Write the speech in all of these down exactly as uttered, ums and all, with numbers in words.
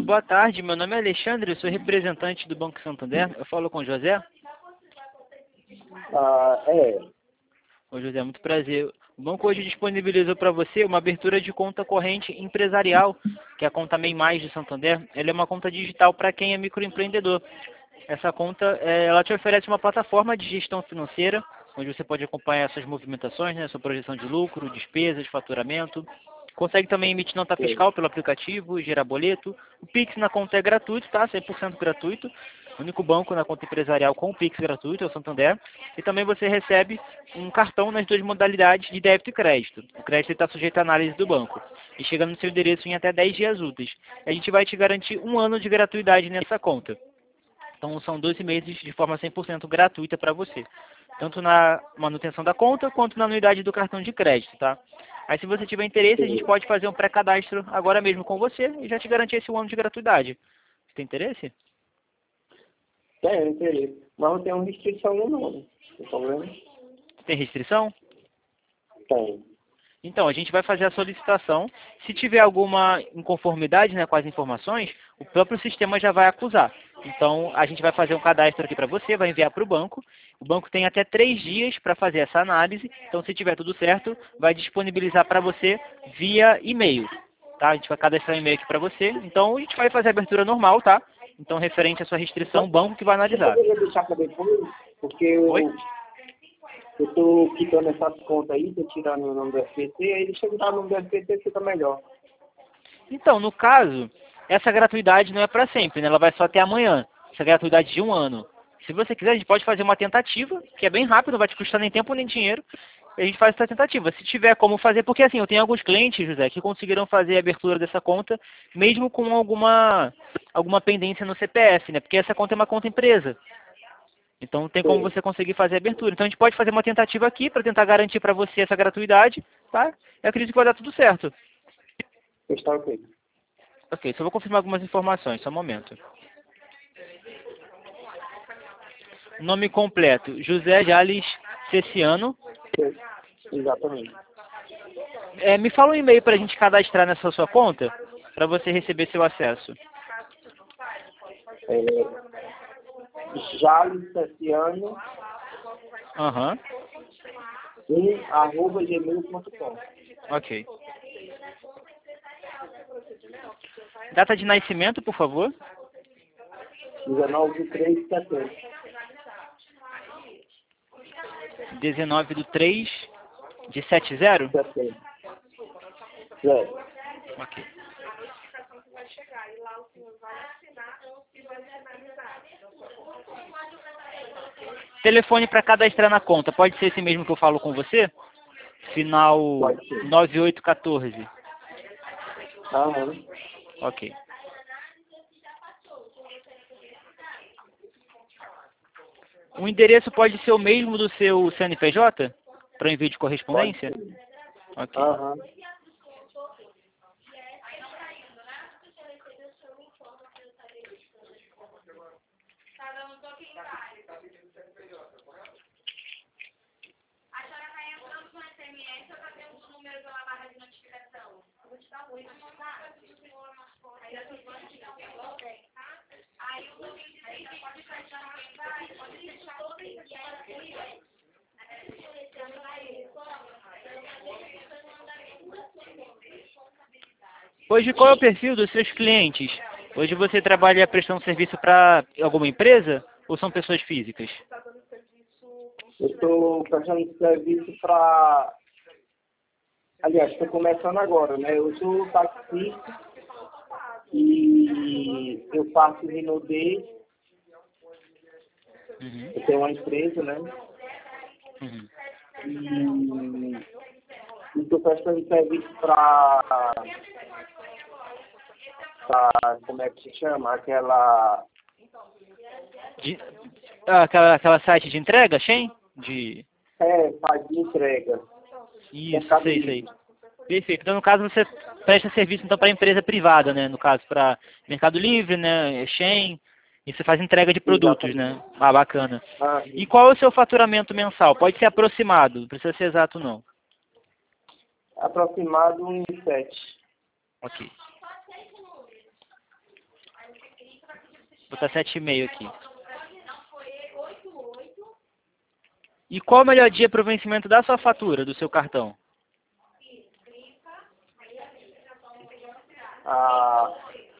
boa tarde. Meu nome é Alexandre, eu sou representante do Banco Santander. Eu falo com o José. Ah, é. Oi, José, muito prazer. O banco hoje disponibilizou para você uma abertura de conta corrente empresarial, que é a conta MEI Mais do Santander. Ela é uma conta digital para quem é microempreendedor. Essa conta, eh, ela te oferece uma plataforma de gestão financeira, onde você pode acompanhar suas movimentações, né, sua projeção de lucro, despesas, faturamento. Consegue também emitir nota Sim. fiscal pelo aplicativo, gerar boleto. O Pix na conta é gratuito, tá? cem por cento gratuito. O único banco na conta empresarial com o Pix gratuito é o Santander. E também você recebe um cartão nas duas modalidades de débito e crédito. O crédito está sujeito à análise do banco e chega no seu endereço em até dez dias úteis. A gente vai te garantir um ano de gratuidade nessa conta. Então são doze meses de forma cem por cento gratuita para você. Tanto na manutenção da conta, quanto na anuidade do cartão de crédito, tá? Aí se você tiver interesse, a gente pode fazer um pré-cadastro agora mesmo com você e já te garantir esse um ano de gratuidade. Você tem interesse? Tem, interesse. Mas não tem uma restrição não, não. Tem problema? Tem restrição? Tem. Então, a gente vai fazer a solicitação. Se tiver alguma inconformidade, né, com as informações, o próprio sistema já vai acusar. Então, a gente vai fazer um cadastro aqui para você, vai enviar para o banco. O banco tem até três dias para fazer essa análise. Então, se tiver tudo certo, vai disponibilizar para você via e-mail. Tá? A gente vai cadastrar um e-mail aqui para você. Então, a gente vai fazer a abertura normal, tá? Então, referente à sua restrição, o banco que vai Você analisar. poderia deixar para depois? Porque eu... Oi? Eu estou quitando essas contas aí, estou tirando o nome do F P T, aí deixa eu tirar o nome do F P T, fica melhor. Então, no caso, essa gratuidade não é para sempre, né? Ela vai só até amanhã. Essa gratuidade de um ano. Se você quiser, a gente pode fazer uma tentativa, que é bem rápido, não vai te custar nem tempo nem dinheiro. E a gente faz essa tentativa. Se tiver como fazer, porque assim, eu tenho alguns clientes, José, que conseguiram fazer a abertura dessa conta, mesmo com alguma, alguma pendência no C P F, né? Porque essa conta é uma conta empresa. Então tem como Sim. você conseguir fazer a abertura. Então a gente pode fazer uma tentativa aqui para tentar garantir para você essa gratuidade, tá? Eu acredito que vai dar tudo certo. Está ok. Ok, só vou confirmar algumas informações, só um momento. Nome completo, José Jales Cessiano. Sim. Exatamente. É, me fala um e-mail para a gente cadastrar nessa sua conta, para você receber seu acesso. É, Jales Cessiano, Aham, um, arroba gmail ponto com. ok. Data de nascimento, por favor. dezenove de três de setembro. dezenove do três de setenta? Setembro. É. Ok. Telefone para cadastrar na conta, pode ser esse mesmo que eu falo com você? Final Pode ser. nove oito um quatro. Aham. Ok. O endereço pode ser o mesmo do seu C N P J? Para envio de Pode correspondência? ser. Ok. Aham. Hoje, qual é o perfil dos seus clientes? Hoje você trabalha prestando serviço para alguma empresa ou são pessoas físicas? Eu estou prestando serviço para... Aliás, estou começando agora, né? Eu sou taxista e eu faço Rinode. Uhum. Eu tenho uma empresa, né? Uhum. E estou prestando serviço para... Como é que se chama? Aquela... De, ah, aquela, aquela site de entrega, Shein? De... É, faz de entrega. Isso, Mercado sei, Livre. sei. Perfeito. Então, no caso, você presta serviço então para empresa privada, né? No caso, para Mercado Livre, né? Shein. E você faz entrega de produtos, Exatamente. né? Ah, bacana. Ah, E qual é o seu faturamento mensal? Pode ser aproximado, não precisa ser exato, não. aproximado em sete. Ok. botar sete e meio aqui. E qual o melhor dia para o vencimento da sua fatura, do seu cartão? Ah,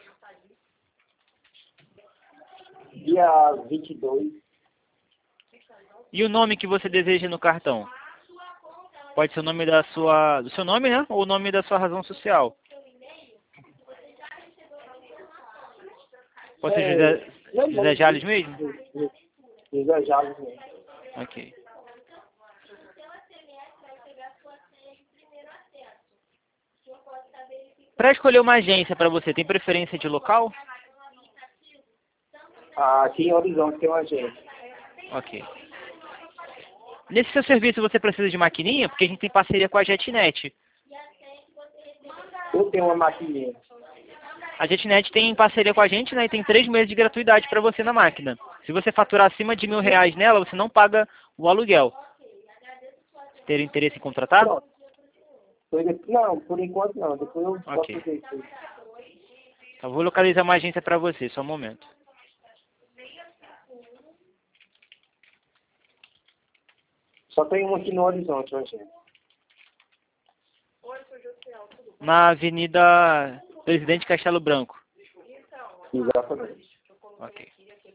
dia vinte e dois. E o nome que você deseja no cartão? Pode ser o nome da sua, do seu nome, né? Ou o nome da sua razão social. Pode ser José, É, José Jales mesmo? José Jales mesmo. Ok. Para escolher uma agência para você, tem preferência de local? Ah, aqui em Horizonte tem uma agência. Ok. Nesse seu serviço você precisa de maquininha? Porque a gente tem parceria com a JetNet. Eu tenho uma maquininha. A JetNet tem parceria com a gente, né? E tem três meses de gratuidade para você na máquina. Se você faturar acima de mil reais nela, você não paga o aluguel. Ter interesse em contratar? Pronto. Não, por enquanto não. Depois eu posso Ok. fazer isso. Então vou localizar uma agência para você, só um momento. Só tem uma aqui no Horizonte, uma agência. Na Avenida Presidente Castelo Branco. Exatamente. Ok.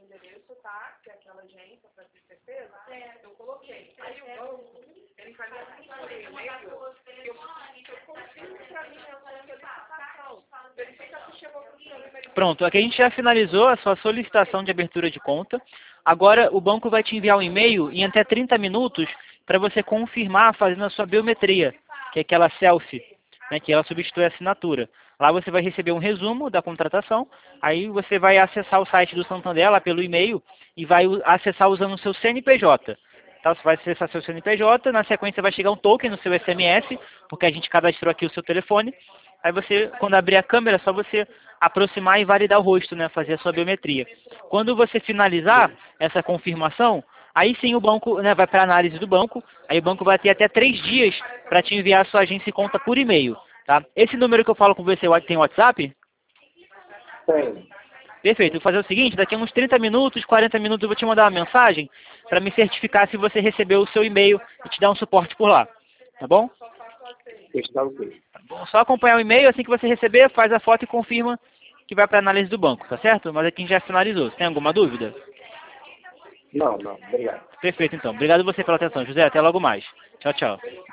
Pronto, aqui a gente já finalizou a sua solicitação de abertura de conta. Agora o banco vai te enviar um e-mail em até trinta minutos para você confirmar fazendo a sua biometria, que é aquela selfie, né, que ela substitui a assinatura. Lá você vai receber um resumo da contratação, aí você vai acessar o site do Santander lá pelo e-mail e vai acessar usando o seu C N P J. Tá? Você vai acessar seu C N P J, na sequência vai chegar um token no seu S M S, porque a gente cadastrou aqui o seu telefone. Aí você, quando abrir a câmera, é só você aproximar e validar o rosto, né, fazer a sua biometria. Quando você finalizar essa confirmação, aí sim o banco, né, vai para a análise do banco, aí o banco vai ter até três dias para te enviar a sua agência e conta por e-mail. Tá? Esse número que eu falo com você tem WhatsApp? Tem. Perfeito. Eu vou fazer o seguinte, daqui a uns trinta minutos, quarenta minutos eu vou te mandar uma mensagem para me certificar se você recebeu o seu e-mail e te dar um suporte por lá. Tá bom? Deixa eu dar o quê? Tá bom. Só acompanhar o e-mail, assim que você receber, faz a foto e confirma que vai para a análise do banco, tá certo? Mas aqui a gente já finalizou. Você tem alguma dúvida? Não, não. Obrigado. Perfeito, então. Obrigado você pela atenção, José. Até logo mais. Tchau, tchau.